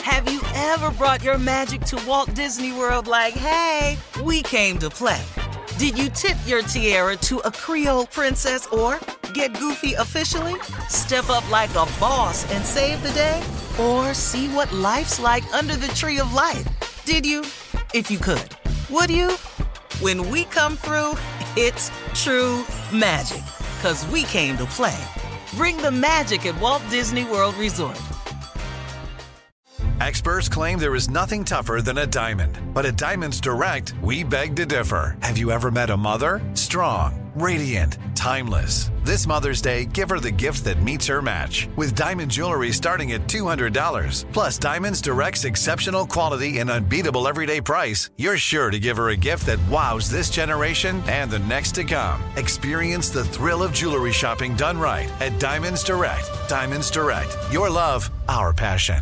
Have you ever brought your magic to Walt Disney World like, hey, we came to play? Did you tip your tiara to a Creole princess or get goofy officially? Step up like a boss and save the day? Or see what life's like under the tree of life? Did you? If you could. Would you? When we come through, it's true magic. 'Cause we came to play. Bring the magic at Walt Disney World Resort. Experts claim there is nothing tougher than a diamond. But at Diamonds Direct, we beg to differ. Have you ever met a mother? Strong, radiant, timeless. This Mother's Day, give her the gift that meets her match. With diamond jewelry starting at $200. Plus Diamonds Direct's exceptional quality and unbeatable everyday price, you're sure to give her a gift that wows this generation and the next to come. Experience the thrill of jewelry shopping done right at Diamonds Direct. Diamonds Direct. Your love, our passion.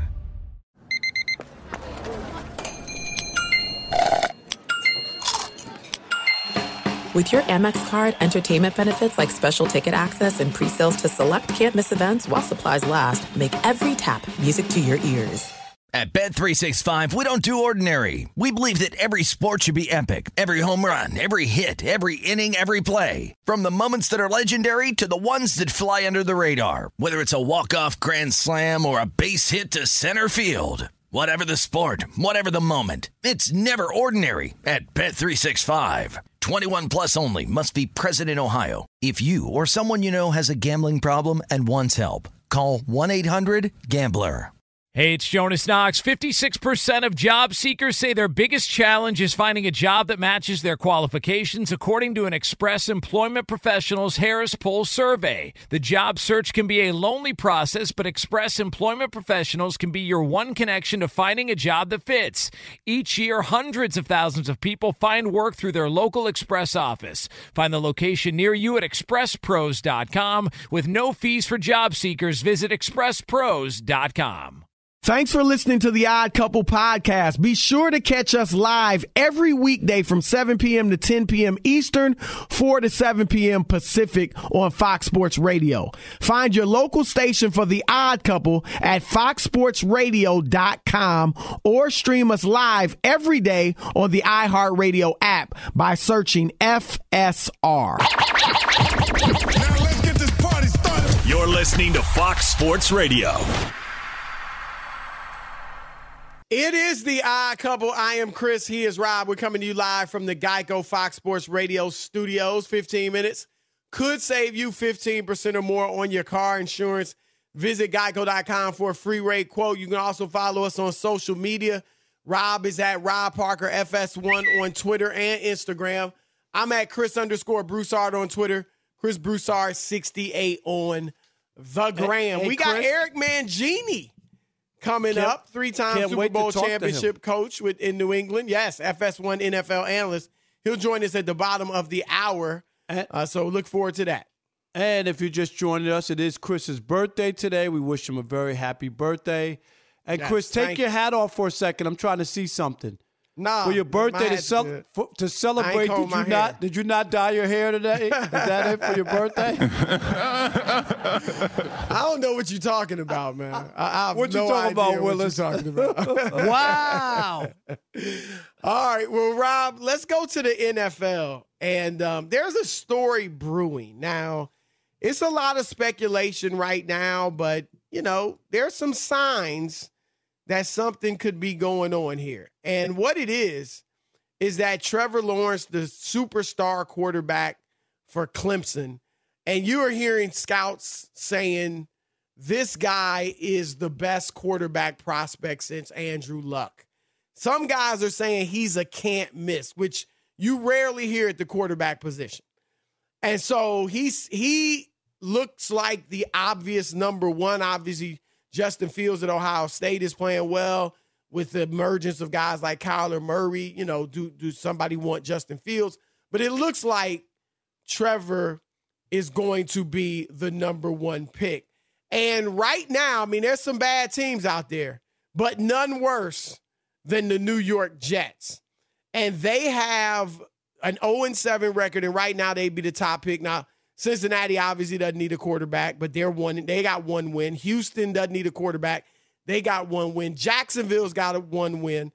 With your Amex card, entertainment benefits like special ticket access and pre-sales to select can't-miss events while supplies last make every tap music to your ears. At Bet365, we don't do ordinary. We believe that every sport should be epic. Every home run, every hit, every inning, every play. From the moments that are legendary to the ones that fly under the radar. Whether it's a walk-off grand slam or a base hit to center field. Whatever the sport, whatever the moment, it's never ordinary at Bet365. 21 plus only. Must be present in Ohio. If you or someone you know has a gambling problem and wants help, call 1-800-GAMBLER. Hey, it's Jonas Knox. 56% of job seekers say their biggest challenge is finding a job that matches their qualifications, according to an Express Employment Professionals Harris Poll survey. The job search can be a lonely process, but Express Employment Professionals can be your one connection to finding a job that fits. Each year, hundreds of thousands of people find work through their local Express office. Find the location near you at expresspros.com. With no fees for job seekers, visit expresspros.com. Thanks for listening to the Odd Couple podcast. Be sure to catch us live every weekday from 7 p.m. to 10 p.m. Eastern, 4 to 7 p.m. Pacific on Fox Sports Radio. Find your local station for the Odd Couple at foxsportsradio.com or stream us live every day on the iHeartRadio app by searching FSR. Now let's get this party started. You're listening to Fox Sports Radio. It is the Odd Couple. I am Chris. He is Rob. We're coming to you live from the Geico Fox Sports Radio studios. 15 minutes could save you 15% or more on your car insurance. Visit geico.com for a free rate quote. You can also follow us on social media. Rob is at Rob Parker FS1 on Twitter and Instagram. I'm at Chris_Broussard on Twitter. Chris Broussard 68 on the gram. Hey, we got Chris. Eric Mangini coming up, three-time Super Bowl championship coach in New England. Yes, FS1 NFL analyst. He'll join us at the bottom of the hour, so look forward to that. And if you're just joining us, it is Chris's birthday today. We wish him a very happy birthday. And yes, Chris, take your hat off for a second. I'm trying to see something. No, for your birthday to celebrate, did you not dye your hair today? Is that it for your birthday? I don't know what you're talking about, man. What you talking about, Willis? Wow. All right, well, Rob, let's go to the NFL. And there's a story brewing. Now, it's a lot of speculation right now, but, there's some signs that something could be going on here. And what it is that Trevor Lawrence, the superstar quarterback for Clemson, and you are hearing scouts saying this guy is the best quarterback prospect since Andrew Luck. Some guys are saying he's a can't miss, which you rarely hear at the quarterback position. And so he looks like the obvious number one. Obviously, Justin Fields at Ohio State is playing well with the emergence of guys like Kyler Murray. Do somebody want Justin Fields? But it looks like Trevor is going to be the number one pick. And right now, there's some bad teams out there, but none worse than the New York Jets. And they have an 0-7 record, and right now they'd be the top pick. Now, Cincinnati obviously doesn't need a quarterback, but they got one win. Houston doesn't need a quarterback. They got 1 win. Jacksonville's got 1 win.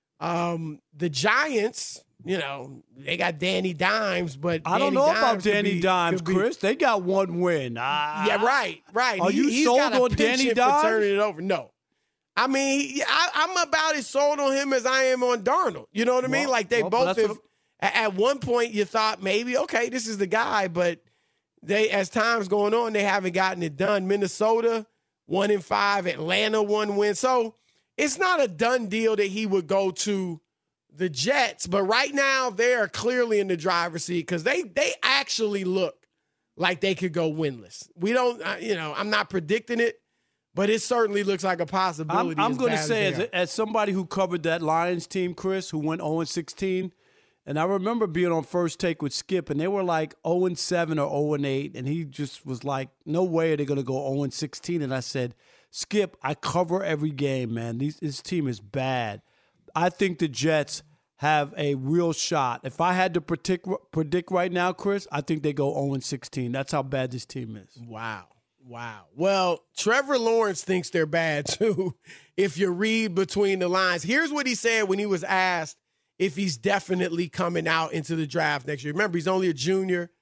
The Giants, they got Danny Dimes, but I don't know about Danny Dimes, Chris. They got 1 win. Yeah, right. Are you sold on Danny Dimes? Turning it over. No. I mean, I'm about as sold on him as I am on Darnold. You know what I mean? Like they both have. At one point, you thought maybe, okay, this is the guy, but as time's going on, they haven't gotten it done. Minnesota 1-5, Atlanta 1 win. So it's not a done deal that he would go to the Jets, but right now they are clearly in the driver's seat because they actually look like they could go winless. We don't, I'm not predicting it. But it certainly looks like a possibility. I'm going to say, as somebody who covered that Lions team, Chris, who went 0-16, and I remember being on First Take with Skip, and they were like 0-7 or 0-8, and he just was like, no way are they going to go 0-16. And I said, Skip, I cover every game, man. This team is bad. I think the Jets have a real shot. If I had to predict right now, Chris, I think they go 0-16. That's how bad this team is. Wow. Well, Trevor Lawrence thinks they're bad, too, if you read between the lines. Here's what he said when he was asked if he's definitely coming out into the draft next year. Remember, he's only a junior,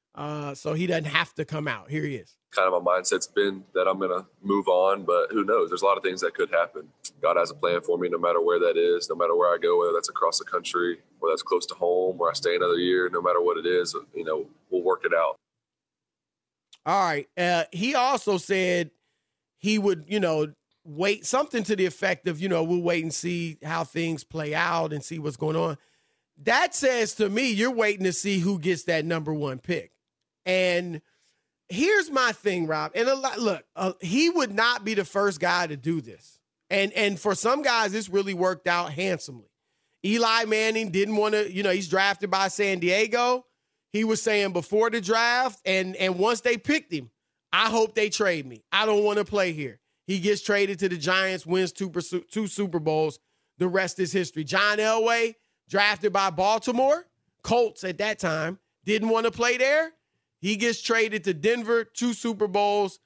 so he doesn't have to come out. Here he is. Kind of my mindset's been that I'm going to move on, but who knows? There's a lot of things that could happen. God has a plan for me no matter where that is, no matter where I go, whether that's across the country, whether that's close to home, where I stay another year, no matter what it is, we'll work it out. All right. He also said he would, wait something to the effect of, we'll wait and see how things play out and see what's going on. That says to me, you're waiting to see who gets that number 1 pick. And here's my thing, Rob. And look, he would not be the first guy to do this. And for some guys, this really worked out handsomely. Eli Manning didn't want to, he's drafted by San Diego. He was saying before the draft, and once they picked him, I hope they trade me. I don't want to play here. He gets traded to the Giants, wins 2 Super Bowls. The rest is history. John Elway, drafted by Baltimore, Colts at that time, didn't want to play there. He gets traded to Denver, 2 Super Bowls,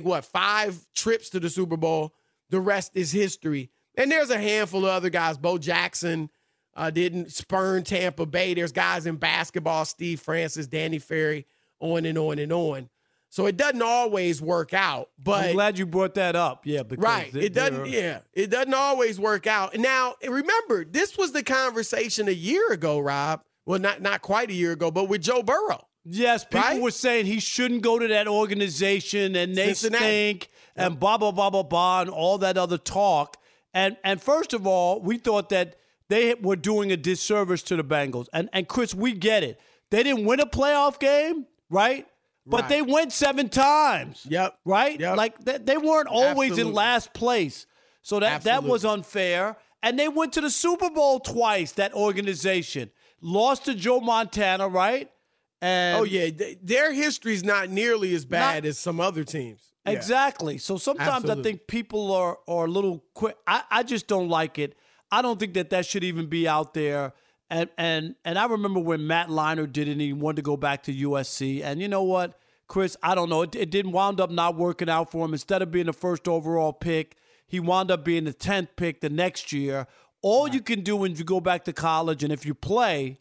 5 trips to the Super Bowl. The rest is history. And there's a handful of other guys. Bo Jackson didn't spurn Tampa Bay. There's guys in basketball, Steve Francis, Danny Ferry, on and on and on. So it doesn't always work out. But I'm glad you brought that up. Yeah, because right. It doesn't always work out. And now, remember, this was the conversation a year ago, Rob. Well, not quite a year ago, but with Joe Burrow. Yes, people were saying he shouldn't go to that organization, and they stink, and blah, blah, blah, blah, blah, and all that other talk. And first of all, we thought that they were doing a disservice to the Bengals. And Chris, we get it. They didn't win a playoff game, right? But they went 7 times. Yep. Right? Yep. Like, they weren't always in last place. So that was unfair. And they went to the Super Bowl twice, that organization. Lost to Joe Montana, right? And their history's not nearly as bad as some other teams. Yeah. Exactly. So sometimes I think people are a little quick. I just don't like it. I don't think that should even be out there. And I remember when Matt Leinart did it and he wanted to go back to USC. And you know what, Chris, I don't know. It didn't wound up not working out for him. Instead of being the first overall pick, he wound up being the 10th pick the next year. All you can do when you go back to college and if you play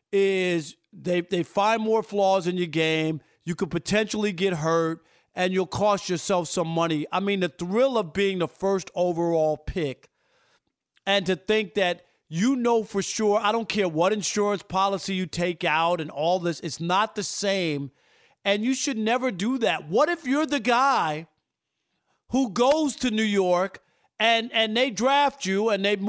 is they find more flaws in your game. You could potentially get hurt and you'll cost yourself some money. I mean, the thrill of being the first overall pick and to think that for sure, I don't care what insurance policy you take out and all this, it's not the same. And you should never do that. What if you're the guy who goes to New York and they draft you and they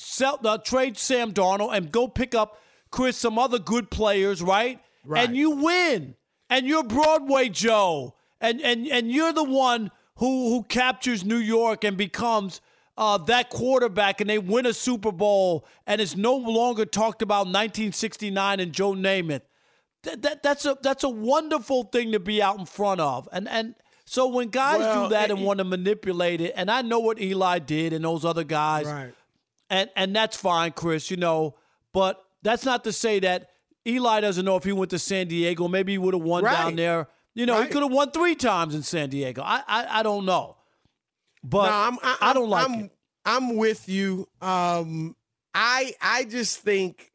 trade Sam Darnold and go pick up, Chris, some other good players, right? And you win. And you're Broadway Joe. And you're the one who captures New York and becomes that quarterback, and they win a Super Bowl, and it's no longer talked about 1969 and Joe Namath. That's a wonderful thing to be out in front of. And so when guys do that and want to manipulate it, and I know what Eli did and those other guys, and that's fine, Chris, but that's not to say that Eli doesn't know if he went to San Diego. Maybe he would have won down there. He could have won 3 times in San Diego. I don't know. But I don't like it. I'm with you. I just think,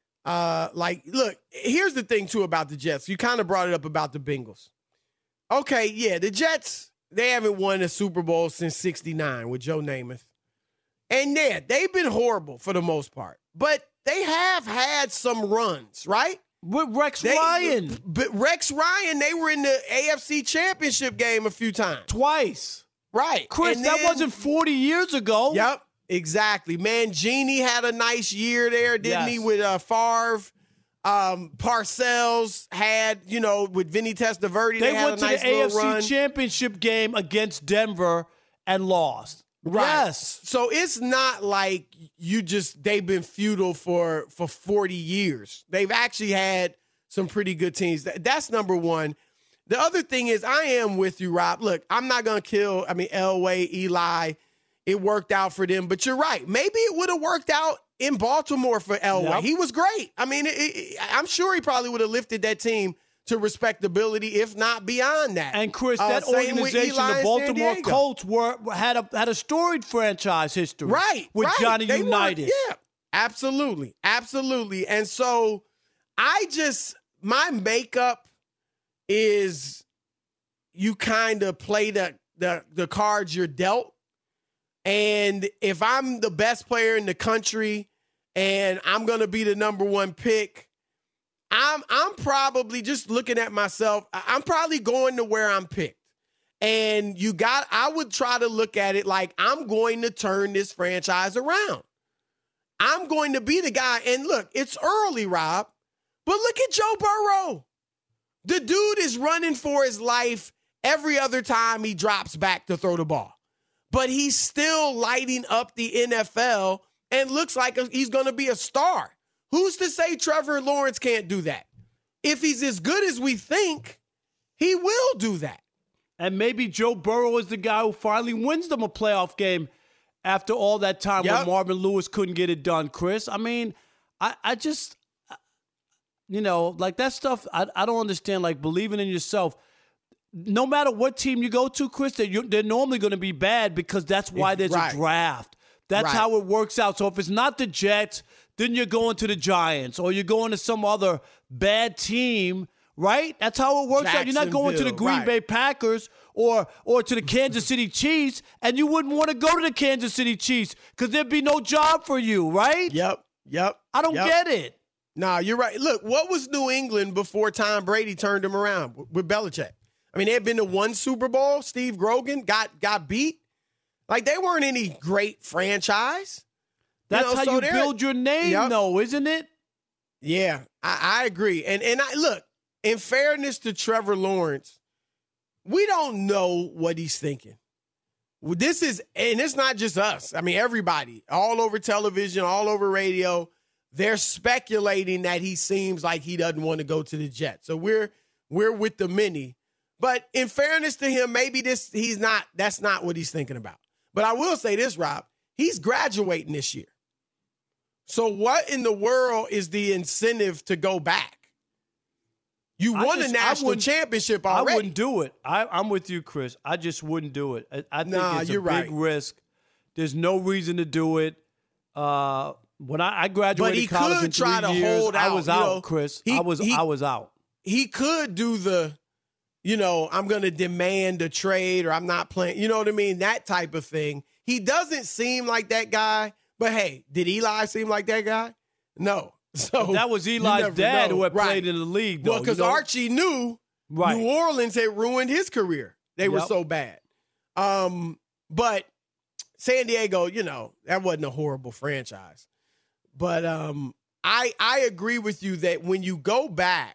look, here's the thing, too, about the Jets. You kind of brought it up about the Bengals. Okay, yeah, the Jets, they haven't won a Super Bowl since '69 with Joe Namath. And, yeah, they've been horrible for the most part. But they have had some runs, right? With Rex Ryan. But Rex Ryan, they were in the AFC Championship game a few times. Twice. Right. Chris, that wasn't 40 years ago. Yep, exactly. Mangini had a nice year there, didn't he, with Favre? Parcells had, with Vinny Testaverde, they had a nice little run. They went to the AFC Championship game against Denver and lost. Right. Yes. So it's not like they've been feudal for 40 years. They've actually had some pretty good teams. That's number one. The other thing is, I am with you, Rob. Look, I'm not going to kill, Elway, Eli. It worked out for them. But you're right. Maybe it would have worked out in Baltimore for Elway. Yep. He was great. I'm sure he probably would have lifted that team to respectability, if not beyond that. And Chris, that organization, the Baltimore Colts, had a storied franchise history, right? With Johnny Unitas. Yeah, absolutely. And so, my makeup is you kind of play the cards you're dealt. And if I'm the best player in the country and I'm going to be the number one pick, I'm probably just looking at myself. I'm probably going to where I'm picked. And I would try to look at it like I'm going to turn this franchise around. I'm going to be the guy. And look, it's early, Rob, but look at Joe Burrow. The dude is running for his life every other time he drops back to throw the ball. But he's still lighting up the NFL and looks like he's going to be a star. Who's to say Trevor Lawrence can't do that? If he's as good as we think, he will do that. And maybe Joe Burrow is the guy who finally wins them a playoff game after all that time when Marvin Lewis couldn't get it done, Chris. I just, like that stuff, I don't understand, like believing in yourself. No matter what team you go to, Chris, they're normally going to be bad because that's why there's a draft. That's how it works out. So if it's not the Jets, then you're going to the Giants or you're going to some other bad team, right? That's how it works out. You're not going to the Green Bay Packers or to the Kansas City Chiefs, and you wouldn't want to go to the Kansas City Chiefs because there'd be no job for you, right? Yep. I don't get it. Nah, you're right. Look, what was New England before Tom Brady turned them around with Belichick? They had been to one Super Bowl. Steve Grogan got beat. Like, they weren't any great franchise. That's how you build your name, though, isn't it? Yeah, I agree. And look, in fairness to Trevor Lawrence, we don't know what he's thinking. And it's not just us. Everybody, all over television, all over radio, they're speculating that he seems like he doesn't want to go to the Jets. So we're with the many. But in fairness to him, maybe that's not what he's thinking about. But I will say this, Rob, he's graduating this year. So what in the world is the incentive to go back? You won a national championship already. I wouldn't do it. I'm with you, Chris. I just wouldn't do it. I think it's a big risk. There's no reason to do it. When I graduated college in 3 years, I was out, Chris. I was out. He could do the, I'm going to demand a trade or I'm not playing. You know what I mean? That type of thing. He doesn't seem like that guy. But, hey, did Eli seem like that guy? No. So that was Eli's dad who had played in the league, though. Well, because Archie knew New Orleans had ruined his career. They were so bad. But San Diego, that wasn't a horrible franchise. But I agree with you that when you go back,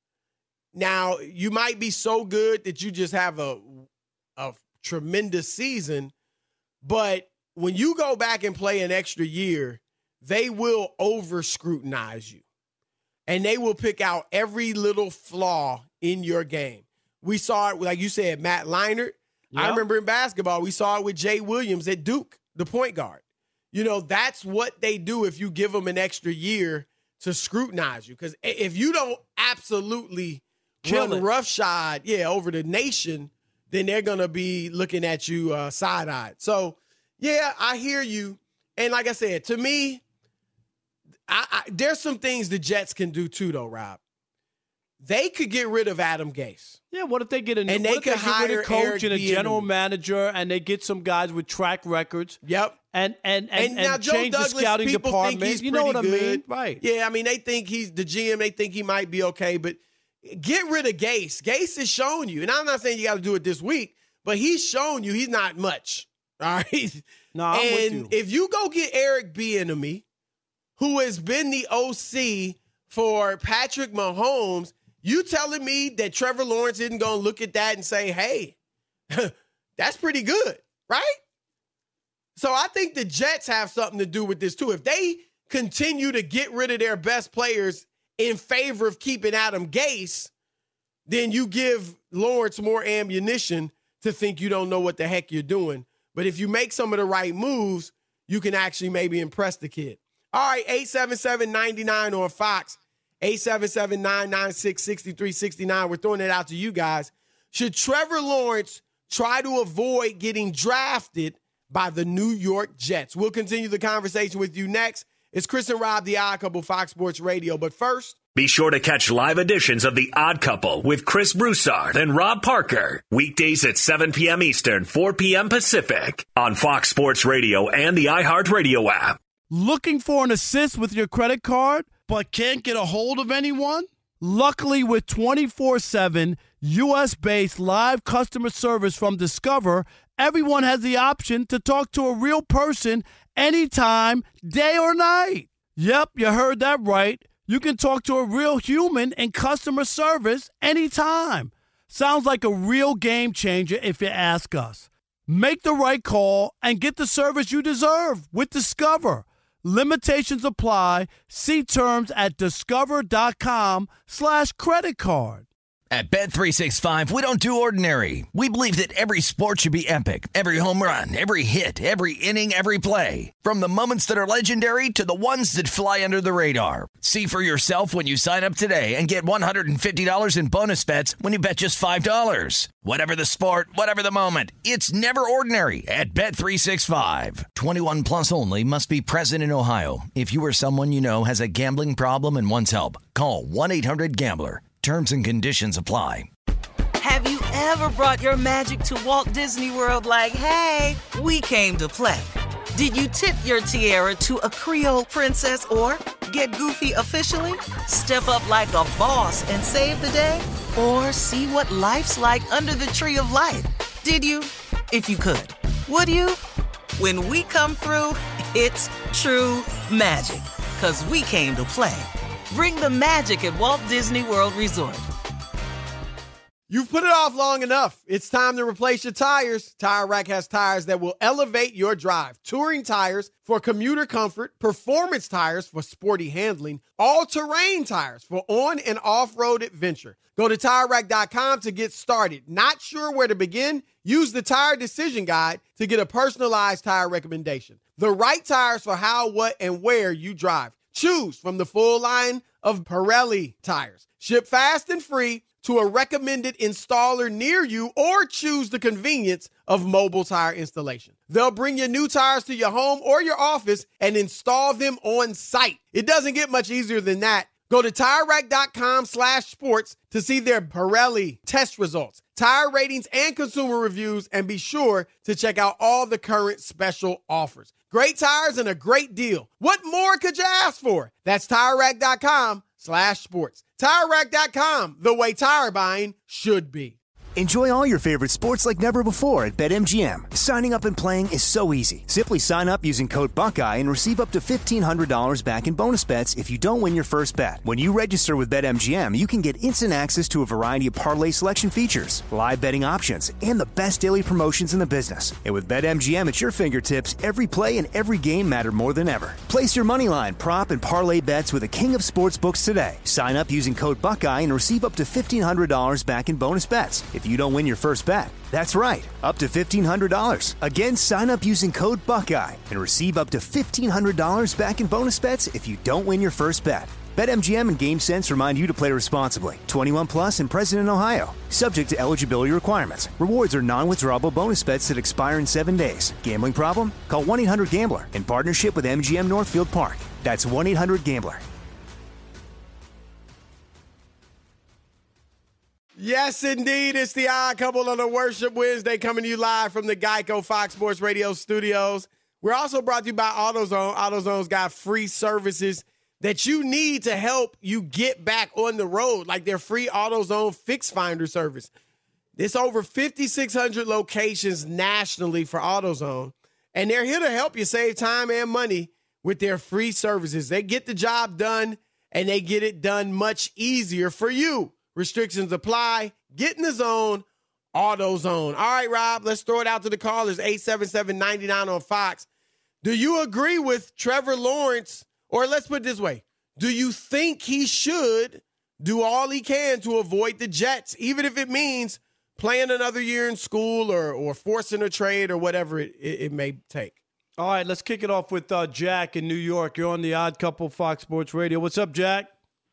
now you might be so good that you just have a tremendous season, but when you go back and play an extra year, they will over-scrutinize you. And they will pick out every little flaw in your game. We saw it, like you said, Matt Leinart. Yep. I remember in basketball, we saw it with Jay Williams at Duke, the point guard. That's what they do if you give them an extra year to scrutinize you. Because if you don't absolutely run roughshod, over the nation, then they're going to be looking at you side-eyed. So, yeah, I hear you. And like I said, to me, there's some things the Jets can do too, though, Rob. They could get rid of Adam Gase. Yeah, what if they get a hire a coach Eric and a general Bieniemy. manager, and they get some guys with track records? Yep. And now Joe change Douglas, the scouting people department. think he's you know what I pretty mean, good. right? Yeah, I mean they think he's the GM. They think he might be okay, but get rid of Gase. Gase has shown you, and I'm not saying you got to do it this week, but he's shown you he's not much. All right. No, I'm with you. If you go get Eric Bieniemy, who has been the OC for Patrick Mahomes, you telling me that Trevor Lawrence isn't going to look at that and say, hey, that's pretty good, right? So I think the Jets have something to do with this too. If they continue to get rid of their best players in favor of keeping Adam Gase, then you give Lawrence more ammunition to think you don't know what the heck you're doing. But if you make some of the right moves, you can actually maybe impress the kid. All right, 877-99 on Fox. 877-996-6369. We're throwing it out to you guys. Should Trevor Lawrence try to avoid getting drafted by the New York Jets? We'll continue the conversation with you next. It's Chris and Rob, The Odd Couple, Fox Sports Radio. But first, be sure to catch live editions of The Odd Couple with Chris Broussard and Rob Parker. Weekdays at 7 p.m. Eastern, 4 p.m. Pacific on Fox Sports Radio and the iHeartRadio app. Looking for an assist with your credit card, but can't get a hold of anyone? Luckily, with 24/7 U.S.-based live customer service from Discover, everyone has the option to talk to a real person anytime, day or night. Yep, you heard that right. You can talk to a real human in customer service anytime. Sounds like a real game changer if you ask us. Make the right call and get the service you deserve with Discover. Limitations apply. See terms at discover.com/credit card. At Bet365, we don't do ordinary. We believe that every sport should be epic. Every home run, every hit, every inning, every play. From the moments that are legendary to the ones that fly under the radar. See for yourself when you sign up today and get $150 in bonus bets when you bet just $5. Whatever the sport, whatever the moment, it's never ordinary at Bet365. 21 plus only. Must be present in Ohio. If you or someone you know has a gambling problem and wants help, call 1-800-GAMBLER. Terms and conditions apply. Have you ever brought your magic to Walt Disney World like, hey, we came to play? Did you tip your tiara to a Creole princess or get goofy officially? Step up like a boss and save the day? Or see what life's like under the tree of life? Did you? If you could. Would you? When we come through, it's true magic. 'Cause we came to play. Bring the magic at Walt Disney World Resort. You've put it off long enough. It's time to replace your tires. Tire Rack has tires that will elevate your drive. Touring tires for commuter comfort, performance tires for sporty handling, all-terrain tires for on- and off-road adventure. Go to TireRack.com to get started. Not sure where to begin? Use the Tire Decision Guide to get a personalized tire recommendation. The right tires for how, what, and where you drive. Choose from the full line of Pirelli tires. Ship fast and free to a recommended installer near you, or choose the convenience of mobile tire installation. They'll bring your new tires to your home or your office and install them on site. It doesn't get much easier than that. Go to TireRack.com/sports to see their Pirelli test results, tire ratings, and consumer reviews, and be sure to check out all the current special offers. Great tires and a great deal. What more could you ask for? That's TireRack.com/sports. TireRack.com, the way tire buying should be. Enjoy all your favorite sports like never before at BetMGM. Signing up and playing is so easy. Simply sign up using code Buckeye and receive up to $1,500 back in bonus bets if you don't win your first bet. When you register with BetMGM, you can get instant access to a variety of parlay selection features, live betting options, and the best daily promotions in the business. And with BetMGM at your fingertips, every play and every game matter more than ever. Place your moneyline, prop, and parlay bets with the king of sportsbooks today. Sign up using code Buckeye and receive up to $1,500 back in bonus bets if you don't win your first bet. That's right, up to $1,500. Again, sign up using code Buckeye and receive up to $1,500 back in bonus bets if you don't win your first bet. BetMGM and GameSense remind you to play responsibly. 21 plus and present in Ohio. Subject to eligibility requirements. Rewards are non-withdrawable bonus bets that expire in 7 days. Gambling problem? Call 1-800-GAMBLER in partnership with MGM Northfield Park. That's 1-800-GAMBLER. Yes, indeed. It's the Odd Couple on a Worship Wednesday coming to you live from the Geico Fox Sports Radio studios. We're also brought to you by AutoZone. AutoZone's got free services that you need to help you get back on the road, like their free AutoZone Fix Finder service. There's over 5,600 locations nationally for AutoZone, and they're here to help you save time and money with their free services. They get the job done, and they get it done much easier for you. Restrictions apply. Get in the zone, AutoZone. All right, Rob, let's throw it out to the callers, 877-99 on Fox. Do you agree with Trevor Lawrence? Or let's put it this way. Do you think he should do all he can to avoid the Jets, even if it means playing another year in school or forcing a trade or whatever it may take? All right, let's kick it off with Jack in New York. You're on the Odd Couple Fox Sports Radio. What's up, Jack?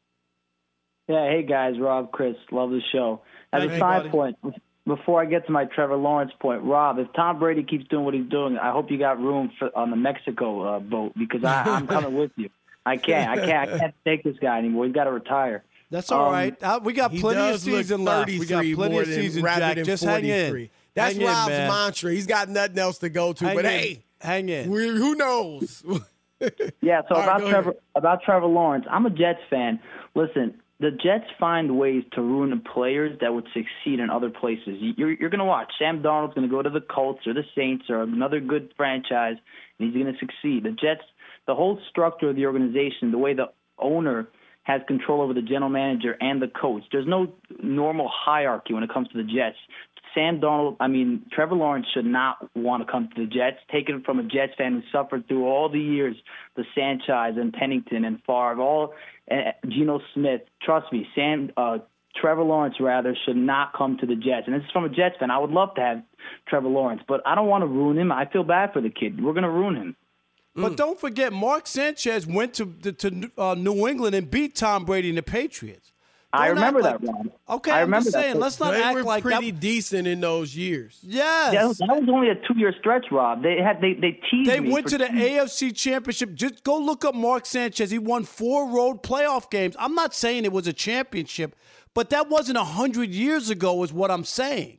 Yeah, hey, guys. Rob, Chris, love the show. As a side point, before I get to my Trevor Lawrence point, Rob, if Tom Brady keeps doing what he's doing, I hope you got room on the Mexico boat because I'm coming with you. I can't take this guy anymore. He's got to retire. That's all right. We got plenty of season left. We got plenty of season, Jack. Just hang in. That's Rob's mantra. He's got nothing else to go to. Hang in. Who knows? Yeah. So about Trevor Lawrence, I'm a Jets fan. Listen. The Jets find ways to ruin the players that would succeed in other places. You're going to watch. Sam Darnold's going to go to the Colts or the Saints or another good franchise, and he's going to succeed. The Jets, the whole structure of the organization, the way the owner has control over the general manager and the coach, there's no normal hierarchy when it comes to the Jets. Trevor Lawrence should not want to come to the Jets. Take it from a Jets fan who suffered through all the years, the Sanchez and Pennington and Favre, Geno Smith. Trust me, Trevor Lawrence, should not come to the Jets. And this is from a Jets fan. I would love to have Trevor Lawrence, but I don't want to ruin him. I feel bad for the kid. We're going to ruin him. But don't forget, Mark Sanchez went to New England and beat Tom Brady and the Patriots. I remember that, Ron. Okay, I'm just saying, let's not act like that. They were pretty decent in those years. Yes. That was only a 2-year stretch, Rob. They teased me. They went to the AFC Championship. Just go look up Mark Sanchez. He won 4 road playoff games. I'm not saying it was a championship, but that wasn't 100 years ago is what I'm saying.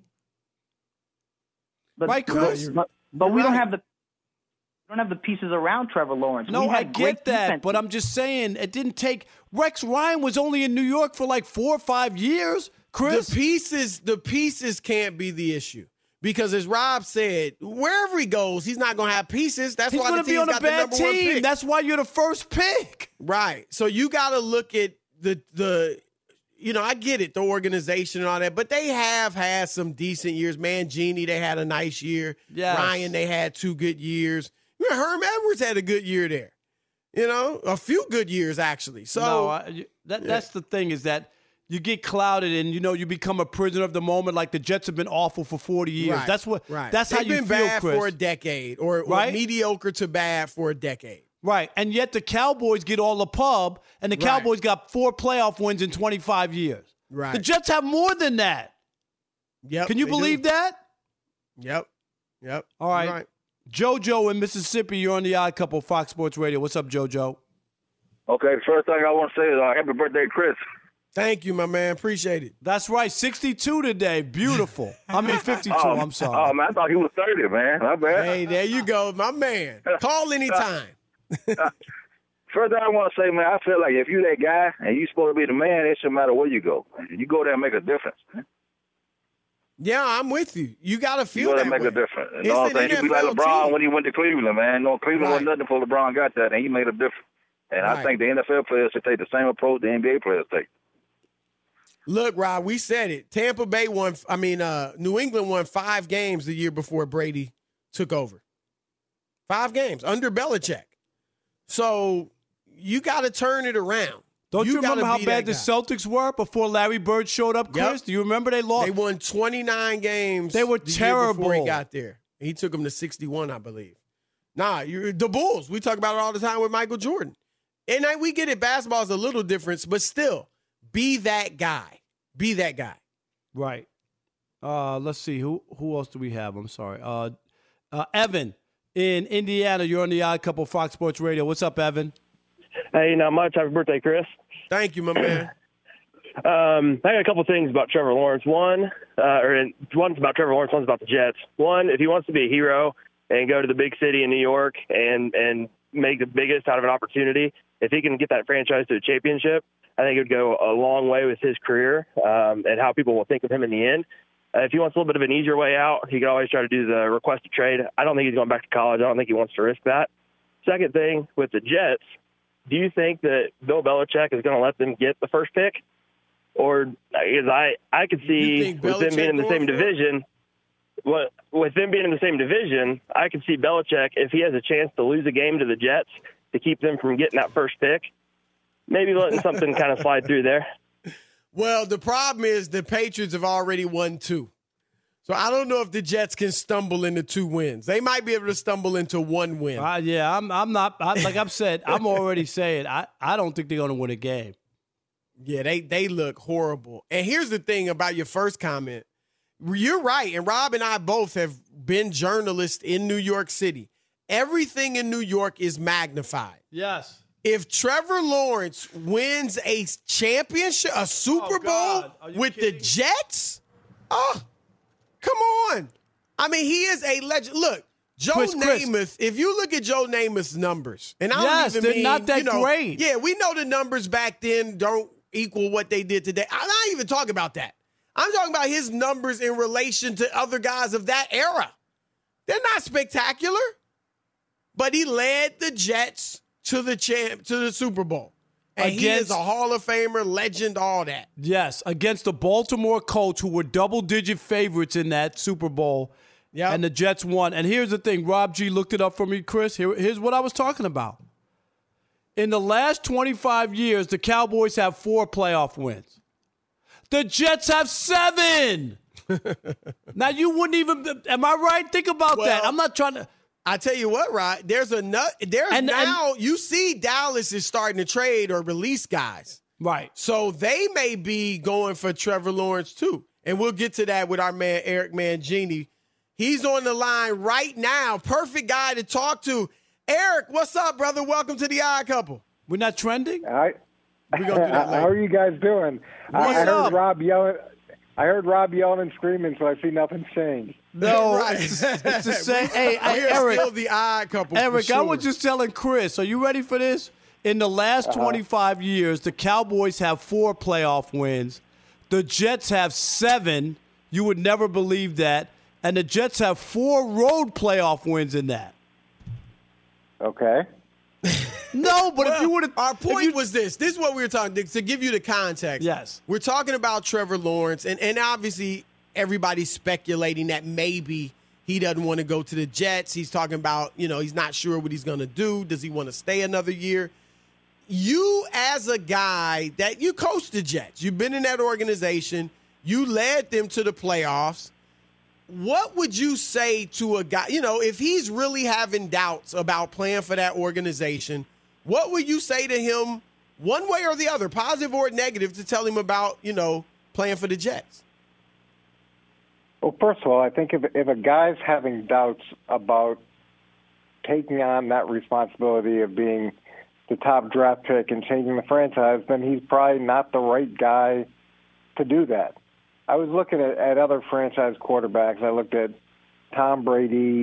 Right, Chris? But we don't have the pieces around Trevor Lawrence. No, I get that, but I'm just saying it didn't take – Rex Ryan was only in New York for like 4 or 5 years, Chris. The pieces can't be the issue because, as Rob said, wherever he goes, he's not going to have pieces. That's why the team's got the number 1 pick. He's going to be on a bad team. That's why you're the first pick. Right. So you got to look at the I get it, the organization and all that, but they have had some decent years. Mangini, they had a nice year. Yes. Ryan, they had 2 good years. Herm Edwards had a good year there. A few good years, actually. So that's the thing is that you get clouded and, you become a prisoner of the moment like the Jets have been awful for 40 years. Right, that's what. Right. That's how you feel, bad Chris. for a decade or mediocre to bad for a decade. Right, and yet the Cowboys get all the pub, and the Cowboys got 4 playoff wins in 25 years. Right. The Jets have more than that. Yep. Can you believe that? Yep. All right. JoJo in Mississippi, you're on the Odd Couple, Fox Sports Radio. What's up, JoJo? Okay, the first thing I want to say is happy birthday, Chris. Thank you, my man. Appreciate it. That's right, 62 today. Beautiful. 52, I'm sorry. Oh, man, I thought he was 30, man. My bad. Hey, there you go, my man. Call anytime. First thing I want to say, man, I feel like if you that guy and you supposed to be the man, it shouldn't matter where you go. You go there and make a difference, man. Yeah, I'm with you. You got to feel that make way. a difference. You know what I'm saying? You be like LeBron when he went to Cleveland, man. Cleveland wasn't nothing before LeBron got that, and he made a difference. And I think the NFL players should take the same approach the NBA players take. Look, Rob, we said it. New England won 5 games the year before Brady took over. 5 games under Belichick. So you got to turn it around. Don't you remember how bad the Celtics were before Larry Bird showed up, Chris? Yep. Do you remember they lost? They won 29 games. They were terrible year before he got there. He took them to 61, I believe. The Bulls. We talk about it all the time with Michael Jordan. And we get it, basketball is a little different, but still, be that guy. Be that guy. Right. Let's see. Who else do we have? I'm sorry. Evan in Indiana. You're on the Odd Couple Fox Sports Radio. What's up, Evan? Hey, not much. Happy birthday, Chris. Thank you, my man. I got a couple things about Trevor Lawrence. One's about Trevor Lawrence, one's about the Jets. One, if he wants to be a hero and go to the big city in New York and make the biggest out of an opportunity, if he can get that franchise to a championship, I think it would go a long way with his career and how people will think of him in the end. If he wants a little bit of an easier way out, he can always try to do the request to trade. I don't think he's going back to college. I don't think he wants to risk that. Second thing, with the Jets, do you think that Bill Belichick is going to let them get the first pick? Or because I could see with them being in the same division, with them being in the same division, I could see Belichick, if he has a chance to lose a game to the Jets to keep them from getting that first pick, maybe letting something kind of slide through there. Well, the problem is the Patriots have already won 2. So I don't know if the Jets can stumble into 2 wins. They might be able to stumble into 1 win. I'm not. Like I've said, I'm already saying I don't think they're going to win a game. Yeah, they look horrible. And here's the thing about your first comment. You're right, and Rob and I both have been journalists in New York City. Everything in New York is magnified. Yes. If Trevor Lawrence wins a championship, a Super Bowl with the Jets, come on. I mean, he is a legend. Look, Joe Namath, if you look at Joe Namath's numbers, and I don't even mean, not that great. Yeah, we know the numbers back then don't equal what they did today. I'm not even talking about that. I'm talking about his numbers in relation to other guys of that era. They're not spectacular, but he led the Jets to the Super Bowl. And he is a Hall of Famer, legend, all that. Yes, against the Baltimore Colts, who were double-digit favorites in that Super Bowl. Yeah. And the Jets won. And here's the thing. Rob G looked it up for me, Chris. Here's what I was talking about. In the last 25 years, the Cowboys have 4 playoff wins. The Jets have 7. Now, you wouldn't even – am I right? Think about that. I'm not trying to – I tell you what, Rod, you see Dallas is starting to trade or release guys. Right. So they may be going for Trevor Lawrence too. And we'll get to that with our man, Eric Mangini. He's on the line right now. Perfect guy to talk to. Eric, what's up, brother? Welcome to the Odd Couple. We're not trending? All right. We're going to do that later. How are you guys doing? I heard Rob yelling. I heard Rob yelling and screaming, so I see nothing changed. No, right. it's the same. Hey, Eric, still the Odd Couple. Eric, sure. I was just telling Chris. Are you ready for this? In the last 25 years, the Cowboys have 4 playoff wins. The Jets have 7. You would never believe that. And the Jets have 4 road playoff wins in that. Okay. No, but if you would have, our point was this. This is what we were talking to give you the context. Yes, we're talking about Trevor Lawrence, and obviously everybody's speculating that maybe he doesn't want to go to the Jets. He's talking about, he's not sure what he's going to do. Does he want to stay another year? You, as a guy that you coached the Jets, you've been in that organization, you led them to the playoffs. What would you say to a guy, if he's really having doubts about playing for that organization, what would you say to him one way or the other, positive or negative, to tell him about, playing for the Jets? Well, first of all, I think if a guy's having doubts about taking on that responsibility of being the top draft pick and changing the franchise, then he's probably not the right guy to do that. I was looking at other franchise quarterbacks. I looked at Tom Brady,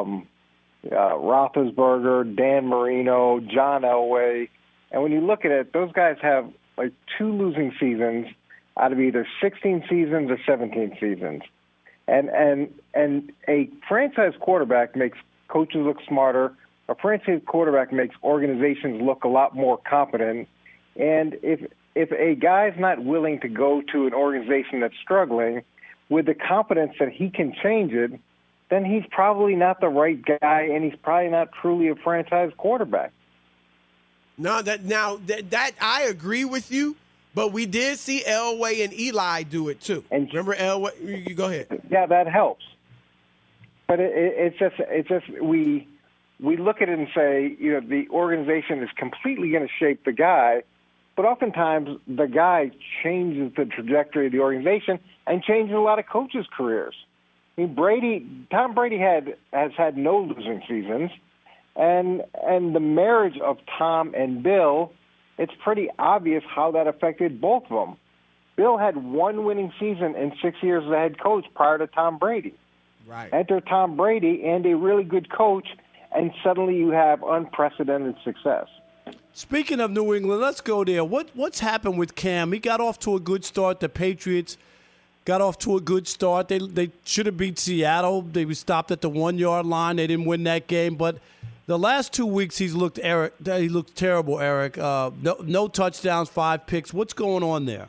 Roethlisberger, Dan Marino, John Elway. And when you look at it, those guys have like 2 losing seasons out of either 16 seasons or 17 seasons. And a franchise quarterback makes coaches look smarter. A franchise quarterback makes organizations look a lot more competent. And if a guy's not willing to go to an organization that's struggling with the confidence that he can change it, then he's probably not the right guy, and he's probably not truly a franchise quarterback. No, that I agree with you, but we did see Elway and Eli do it too. And remember Elway? You go ahead. Yeah, that helps. But it's just we we look at it and say, the organization is completely going to shape the guy, but oftentimes the guy changes the trajectory of the organization and changes a lot of coaches' careers. I mean, Tom Brady has had no losing seasons, and the marriage of Tom and Bill, it's pretty obvious how that affected both of them. Bill had one winning season in 6 years as a head coach prior to Tom Brady. Right. Enter Tom Brady and a really good coach, and suddenly you have unprecedented success. Speaking of New England, let's go there. What's happened with Cam? He got off to a good start. The Patriots got off to a good start. They should have beat Seattle. They were stopped at the 1-yard line. They didn't win that game. But the last 2 weeks he looked terrible, Eric. No touchdowns, 5 picks. What's going on there?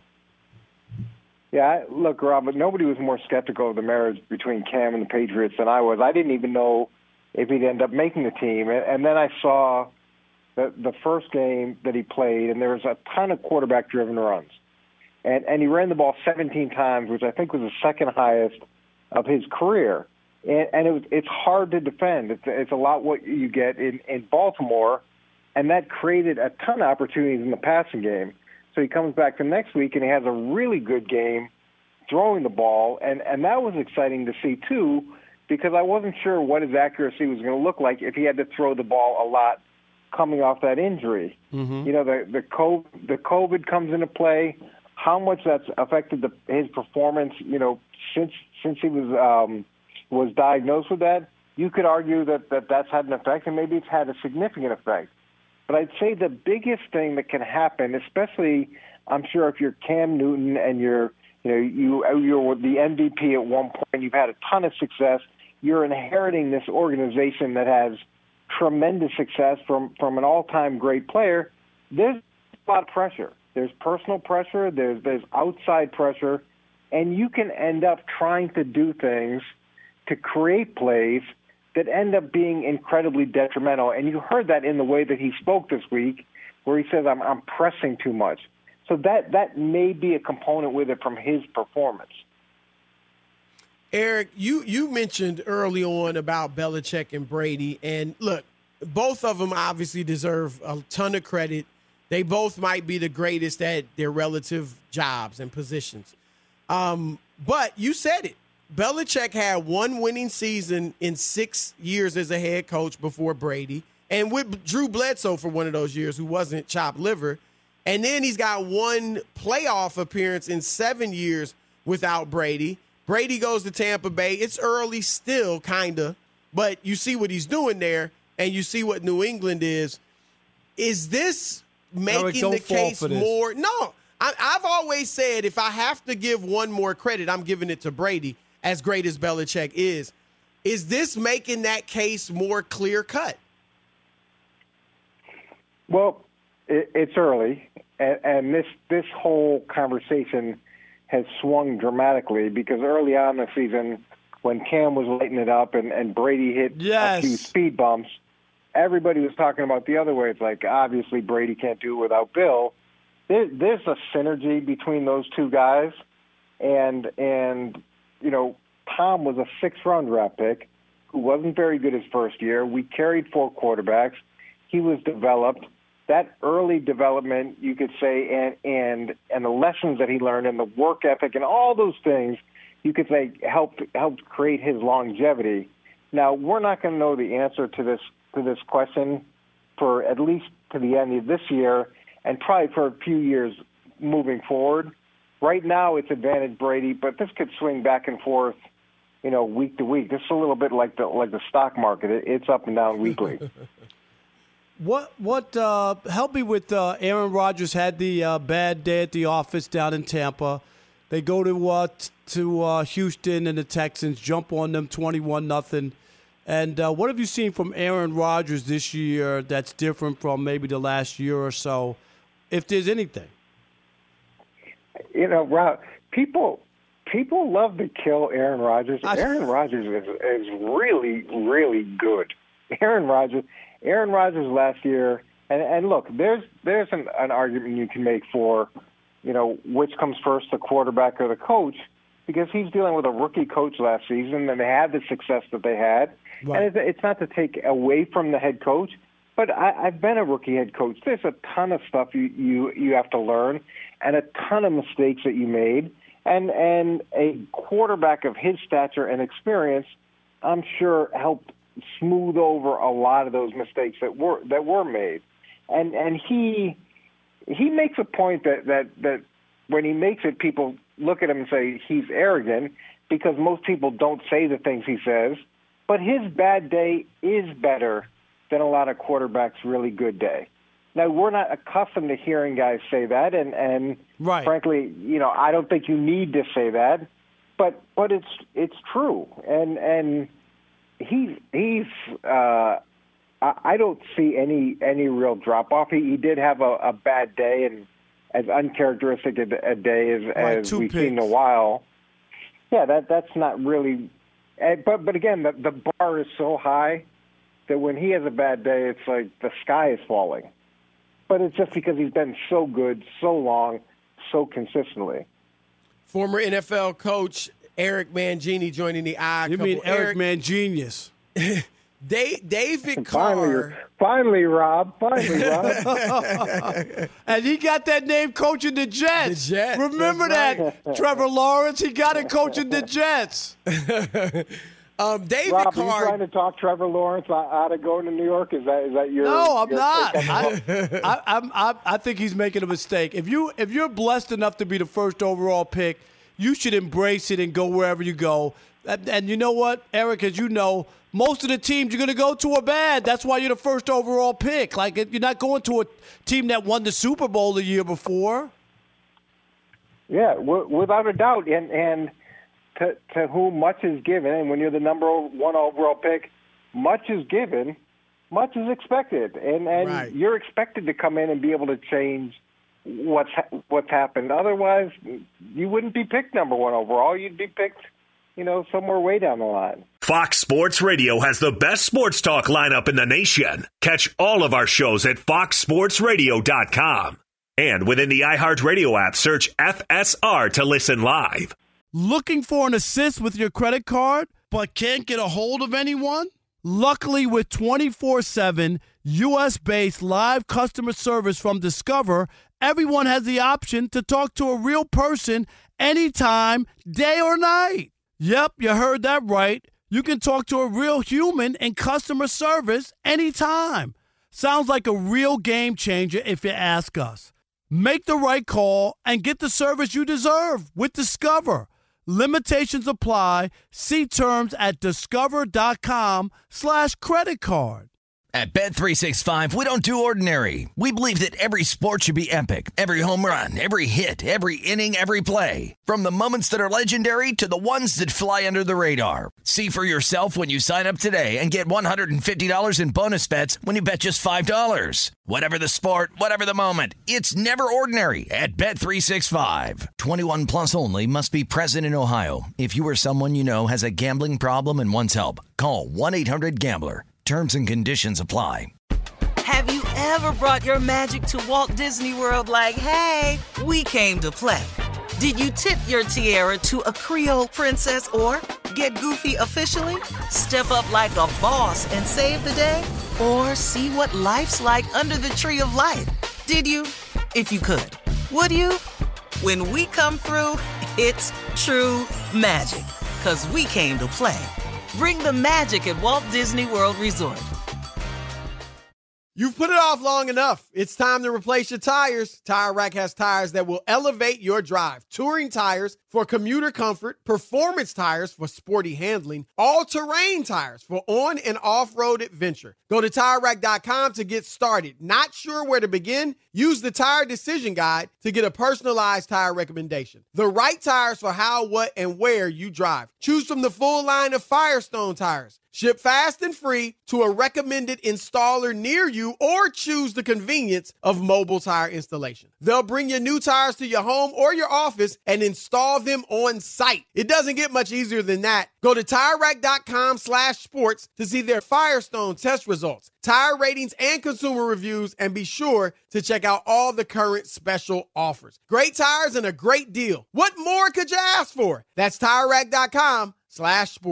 Yeah, look, Robert, nobody was more skeptical of the marriage between Cam and the Patriots than I was. I didn't even know if he'd end up making the team. And then I saw the first game that he played, and there was a ton of quarterback-driven runs. And he ran the ball 17 times, which I think was the second highest of his career. And it's hard to defend. It's a lot what you get in Baltimore, and that created a ton of opportunities in the passing game. So he comes back the next week, and he has a really good game throwing the ball, and that was exciting to see, too, because I wasn't sure what his accuracy was going to look like if he had to throw the ball a lot coming off that injury. Mm-hmm. The COVID comes into play, how much that's affected his performance, since he was diagnosed with that. You could argue that's had an effect, and maybe it's had a significant effect. But I'd say the biggest thing that can happen, especially, I'm sure if you're Cam Newton and you're the MVP at one point, you've had a ton of success, you're inheriting this organization that has tremendous success from an all-time great player. There's a lot of pressure. There's personal pressure. There's outside pressure, and you can end up trying to do things to create plays that end up being incredibly detrimental. And you heard that in the way that he spoke this week, where he says, I'm pressing too much. So that may be a component with it from his performance. Eric, you mentioned early on about Belichick and Brady. And look, both of them obviously deserve a ton of credit. They both might be the greatest at their relative jobs and positions. But you said it. Belichick had one winning season in 6 years as a head coach before Brady, and with Drew Bledsoe for one of those years, who wasn't chopped liver. And then he's got one playoff appearance in 7 years without Brady. Brady goes to Tampa Bay. It's early still, kind of, but you see what he's doing there, and you see what New England is. Is this making the case more? No. I've always said if I have to give one more credit, I'm giving it to Brady, as great as Belichick is. Is this making that case more clear-cut? Well, it's early, and this whole conversation has swung dramatically because early on in the season, when Cam was lighting it up and Brady hit a few speed bumps, everybody was talking about the other way. It's like, obviously, Brady can't do it without Bill. There's a synergy between those two guys, and Tom was a 6th-round draft pick who wasn't very good his first year. We carried 4 quarterbacks. He was developed. That early development, you could say, and the lessons that he learned and the work ethic and all those things, you could say, helped create his longevity. Now, we're not going to know the answer to this question for at least to the end of this year and probably for a few years moving forward. Right now, it's advantage Brady, but this could swing back and forth, week to week. This is a little bit like the stock market. It's up and down weekly. What help me with Aaron Rodgers had the bad day at the office down in Tampa. They go to Houston, and the Texans jump on them 21-0. And what have you seen from Aaron Rodgers this year that's different from maybe the last year or so, if there's anything? Rob, people love to kill Aaron Rodgers. Aaron Rodgers is really, really good. Aaron Rodgers last year, and look, there's an argument you can make for, which comes first, the quarterback or the coach, because he's dealing with a rookie coach last season, and they had the success that they had, Right. And it's not to take away from the head coach, but I've been a rookie head coach. There's a ton of stuff you have to learn and a ton of mistakes that you made. And a quarterback of his stature and experience, I'm sure, helped smooth over a lot of those mistakes that were made. And he makes a point that when he makes it, people look at him and say he's arrogant because most people don't say the things he says. But his bad day is better than a lot of quarterbacks' really good day. Now, we're not accustomed to hearing guys say that, and right. Frankly, I don't think you need to say that, but it's true, and he's I don't see any real drop off. He did have a bad day, and as uncharacteristic a day as we've seen in a while. Yeah, that's not really. But again, the bar is so high that when he has a bad day, it's like the sky is falling. But it's just because he's been so good, so long, so consistently. Former NFL coach Eric Mangini joining the eye. You mean Eric Mangenius? David Carr. Finally, Rob. And he got that name coaching the Jets. The Jets. Remember that, Trevor Lawrence? He got it coaching the Jets. David Rob, Carr. Are you trying to talk Trevor Lawrence out of going to New York? Is that your? No, I'm not. I think he's making a mistake. If you're blessed enough to be the first overall pick, you should embrace it and go wherever you go. And you know what, Eric? As you know, most of the teams you're going to go to are bad. That's why you're the first overall pick. Like, you're not going to a team that won the Super Bowl the year before. Yeah, without a doubt, and. To whom much is given, and when you're the number one overall pick, much is given, much is expected, and right. You're expected to come in and be able to change what's happened. Otherwise, you wouldn't be picked number one overall. You'd be picked, somewhere way down the line. Fox Sports Radio has the best sports talk lineup in the nation. Catch all of our shows at foxsportsradio.com. And within the iHeartRadio app, search FSR to listen live. Looking for an assist with your credit card, but can't get a hold of anyone? Luckily, with 24/7 U.S.-based live customer service from Discover, everyone has the option to talk to a real person anytime, day or night. Yep, you heard that right. You can talk to a real human in customer service anytime. Sounds like a real game changer if you ask us. Make the right call and get the service you deserve with Discover. Limitations apply. See terms at discover.com/creditcard. At Bet365, we don't do ordinary. We believe that every sport should be epic. Every home run, every hit, every inning, every play. From the moments that are legendary to the ones that fly under the radar. See for yourself when you sign up today and get $150 in bonus bets when you bet just $5. Whatever the sport, whatever the moment, it's never ordinary at Bet365. 21 plus only. Must be present in Ohio. If you or someone you know has a gambling problem and wants help, call 1-800-GAMBLER. Terms and conditions apply. Have you ever brought your magic to Walt Disney World like, hey, we came to play? Did you tip your tiara to a Creole princess or get goofy officially? Step up like a boss and save the day? Or see what life's like under the tree of life? Did you? If you could. Would you? When we come through, it's true magic. 'Cause we came to play. Bring the magic at Walt Disney World Resort. You've put it off long enough. It's time to replace your tires. Tire Rack has tires that will elevate your drive. Touring tires for commuter comfort, performance tires for sporty handling, all-terrain tires for on- and off-road adventure. Go to TireRack.com to get started. Not sure where to begin? Use the Tire Decision Guide to get a personalized tire recommendation. The right tires for how, what, and where you drive. Choose from the full line of Firestone tires. Ship fast and free to a recommended installer near you, or choose the convenience of mobile tire installation. They'll bring your new tires to your home or your office and install them on site. It doesn't get much easier than that. Go to TireRack.com/sports to see their Firestone test results, tire ratings, and consumer reviews, and be sure to check out all the current special offers. Great tires and a great deal. What more could you ask for? That's TireRack.com/sports.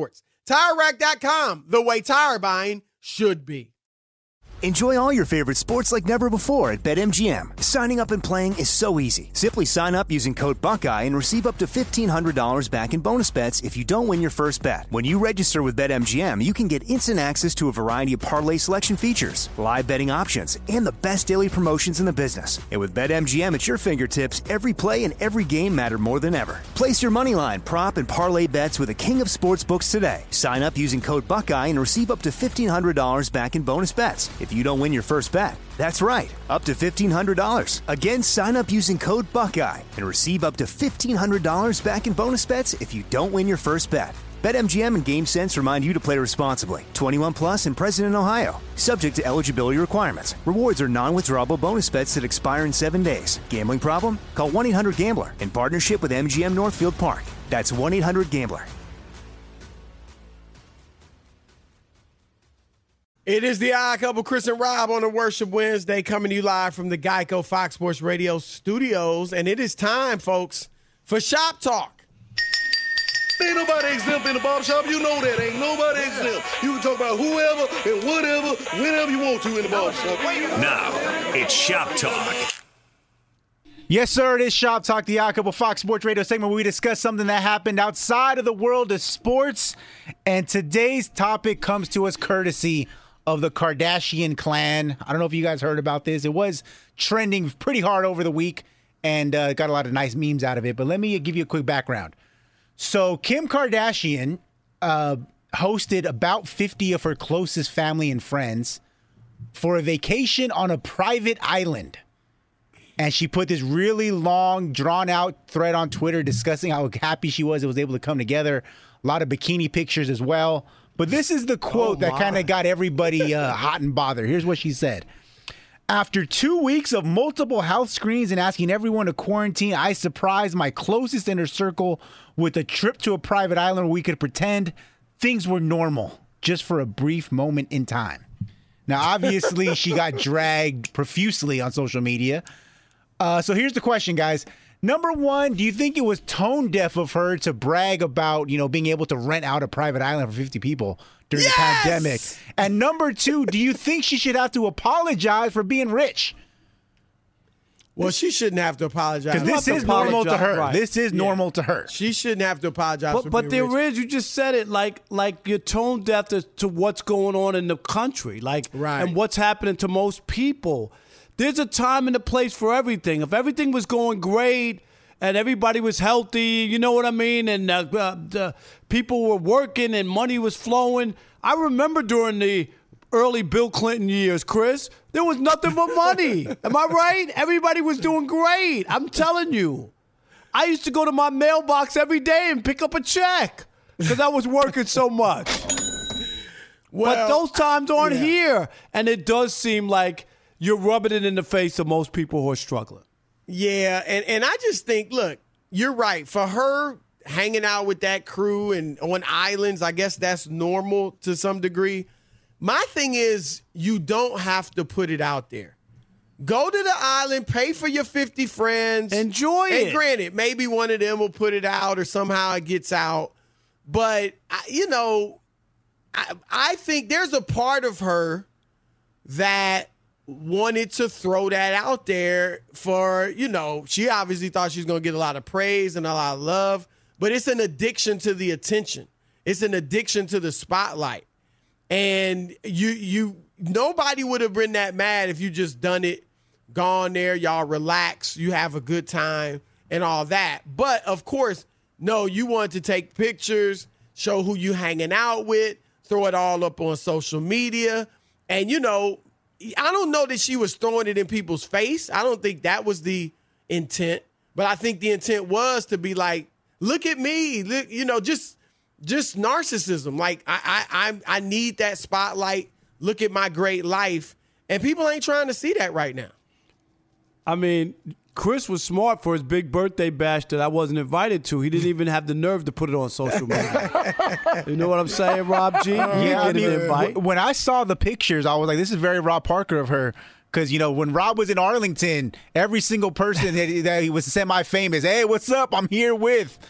TireRack.com, the way tire buying should be. Enjoy all your favorite sports like never before at BetMGM. Signing up and playing is so easy. Simply sign up using code Buckeye and receive up to $1,500 back in bonus bets if you don't win your first bet. When you register with BetMGM, you can get instant access to a variety of parlay selection features, live betting options, and the best daily promotions in the business. And with BetMGM at your fingertips, every play and every game matter more than ever. Place your moneyline, prop, and parlay bets with the king of sportsbooks today. Sign up using code Buckeye and receive up to $1,500 back in bonus bets if you don't win your first bet. That's right, up to $1,500. Again, sign up using code Buckeye and receive up to $1,500 back in bonus bets if you don't win your first bet. BetMGM and GameSense remind you to play responsibly. 21 plus and present in Ohio. Subject to eligibility requirements. Rewards are non-withdrawable bonus bets that expire in 7 days. Gambling problem? Call 1-800-GAMBLER in partnership with MGM Northfield Park. That's 1-800-GAMBLER. It is the Odd Couple, Chris and Rob on a Worship Wednesday, coming to you live from the Geico Fox Sports Radio studios. And it is time, folks, for Shop Talk. Ain't nobody exempt in the barbershop. You know that. Ain't nobody exempt. You can talk about whoever and whatever, whenever you want to in the barbershop. Now, it's Shop Talk. Yes, sir. It is Shop Talk, the Odd Couple Fox Sports Radio segment where we discuss something that happened outside of the world of sports. And today's topic comes to us courtesy of the Kardashian clan. I don't know if you guys heard about this. It was trending pretty hard over the week and got a lot of nice memes out of it. But let me give you a quick background. So Kim Kardashian hosted about 50 of her closest family and friends for a vacation on a private island. And she put this really long, drawn-out thread on Twitter discussing how happy she was it was able to come together. A lot of bikini pictures as well. But this is the quote that kind of got everybody hot and bothered. Here's what she said. After 2 weeks of multiple health screenings and asking everyone to quarantine, I surprised my closest inner circle with a trip to a private island where we could pretend things were normal just for a brief moment in time. Now, obviously, she got dragged profusely on social media. So here's the question, guys. Number one, do you think it was tone deaf of her to brag about, being able to rent out a private island for 50 people during the pandemic? And number two, do you think she should have to apologize for being rich? Well, she shouldn't have to apologize. Because this is normal to her. Right. This is normal to her. She shouldn't have to apologize for being rich. But there is, you just said it, like you're tone deaf to what's going on in the country, and what's happening to most people. There's a time and a place for everything. If everything was going great and everybody was healthy, you know what I mean, and the people were working and money was flowing. I remember during the early Bill Clinton years, Chris, there was nothing but money. Am I right? Everybody was doing great. I'm telling you. I used to go to my mailbox every day and pick up a check because I was working so much. But those times aren't here. And it does seem like you're rubbing it in the face of most people who are struggling. Yeah, and I just think, look, you're right. For her hanging out with that crew and on islands, I guess that's normal to some degree. My thing is, you don't have to put it out there. Go to the island, pay for your 50 friends. Enjoy it. And granted, maybe one of them will put it out or somehow it gets out. But, I think there's a part of her that wanted to throw that out there for, she obviously thought she was going to get a lot of praise and a lot of love, but it's an addiction to the attention. It's an addiction to the spotlight. And nobody would have been that mad if you just done it, gone there, y'all relax, you have a good time and all that. But of course, no, you wanted to take pictures, show who you hanging out with, throw it all up on social media. And, I don't know that she was throwing it in people's face. I don't think that was the intent. But I think the intent was to be like, look at me, just narcissism. Like, I need that spotlight. Look at my great life. And people ain't trying to see that right now. I mean, Chris was smart for his big birthday bash that I wasn't invited to. He didn't even have the nerve to put it on social media. You know what I'm saying, Rob G? Yeah, when I saw the pictures, I was like, this is very Rob Parker of her. Because, when Rob was in Arlington, every single person that he was semi-famous, hey, what's up? I'm here with.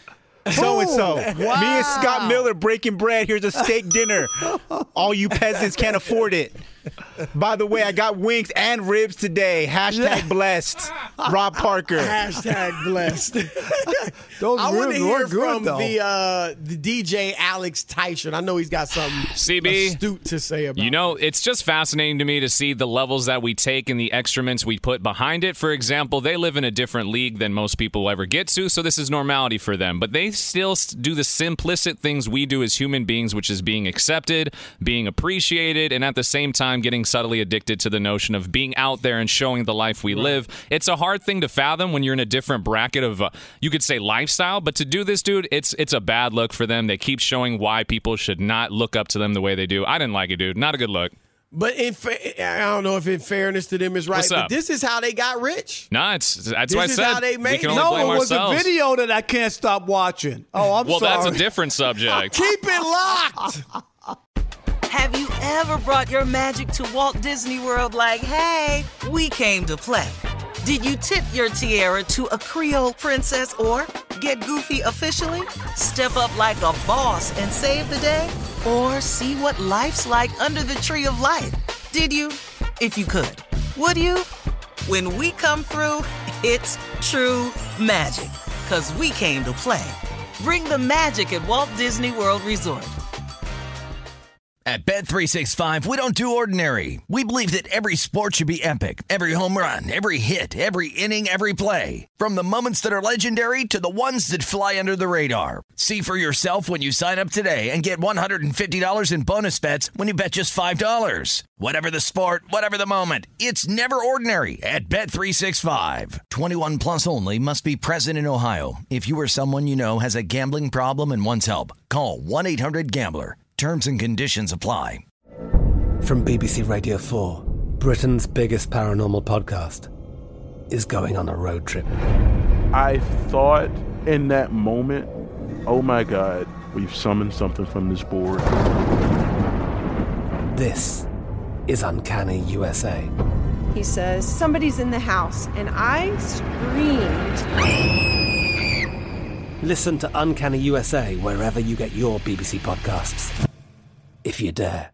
So-and-so. Wow. Me and Scott Miller breaking bread. Here's a steak dinner. All you peasants can't afford it. By the way, I got wings and ribs today. Hashtag blessed. Rob Parker. Hashtag blessed. Those I want to hear ribs were good, from though. the DJ Alex Tyson. I know he's got something astute to say about it. You know, it's just fascinating to me to see the levels that we take and the excrements we put behind it. For example, they live in a different league than most people will ever get to, so this is normality for them. But they still do the simplistic things we do as human beings, which is being accepted, being appreciated, and at the same time getting subtly addicted to the notion of being out there and showing the life we live. It's a hard thing to fathom when you're in a different bracket of, you could say, lifestyle. But to do this, dude, it's a bad look for them. They keep showing why people should not look up to them the way they do. I didn't like it, dude. Not a good look. But I don't know if in fairness to them is right, What's but up? this is how they got rich. No, that's why I This is said how they we made can it. only blame No, it was ourselves. a video that I can't stop watching. Oh, I'm well, sorry. that's a different subject. Keep it locked. Have you ever brought your magic to Walt Disney World like, hey, we came to play? Did you tip your tiara to a Creole princess or get goofy officially? Step up like a boss and save the day? Or see what life's like under the tree of life? Did you? If you could. Would you? When we come through, it's true magic. 'Cause we came to play. Bring the magic at Walt Disney World Resort. At Bet365, we don't do ordinary. We believe that every sport should be epic. Every home run, every hit, every inning, every play. From the moments that are legendary to the ones that fly under the radar. See for yourself when you sign up today and get $150 in bonus bets when you bet just $5. Whatever the sport, whatever the moment, it's never ordinary at Bet365. 21 plus only. Must be present in Ohio. If you or someone you know has a gambling problem and wants help, call 1-800-GAMBLER. Terms and conditions apply. From BBC Radio 4, Britain's biggest paranormal podcast is going on a road trip. I thought in that moment, oh my God, we've summoned something from this board. This is Uncanny USA. He says, somebody's in the house, and I screamed. Listen to Uncanny USA wherever you get your BBC podcasts, if you dare.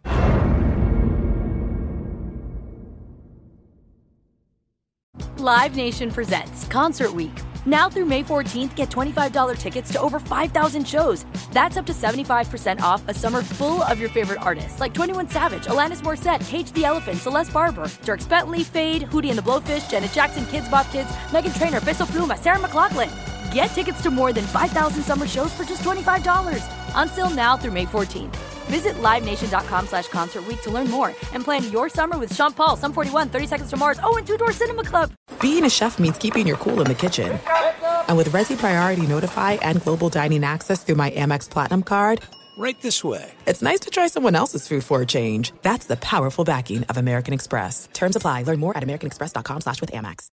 Live Nation presents Concert Week. Now through May 14th, get $25 tickets to over 5,000 shows. That's up to 75% off a summer full of your favorite artists like 21 Savage, Alanis Morissette, Cage the Elephant, Celeste Barber, Dierks Bentley, Fade, Hootie and the Blowfish, Janet Jackson, Kidz Bop Kids, Meghan Trainor, Bissell Pluma, Sarah McLachlan. Get tickets to more than 5,000 summer shows for just $25. Until now through May 14th. Visit LiveNation.com/Concert Week to learn more and plan your summer with Sean Paul, Sum 41, 30 Seconds to Mars, and Two Door Cinema Club. Being a chef means keeping your cool in the kitchen. And with Resi Priority Notify and Global Dining Access through my Amex Platinum card, right this way. It's nice to try someone else's food for a change. That's the powerful backing of American Express. Terms apply. Learn more at americanexpress.com/withAmex.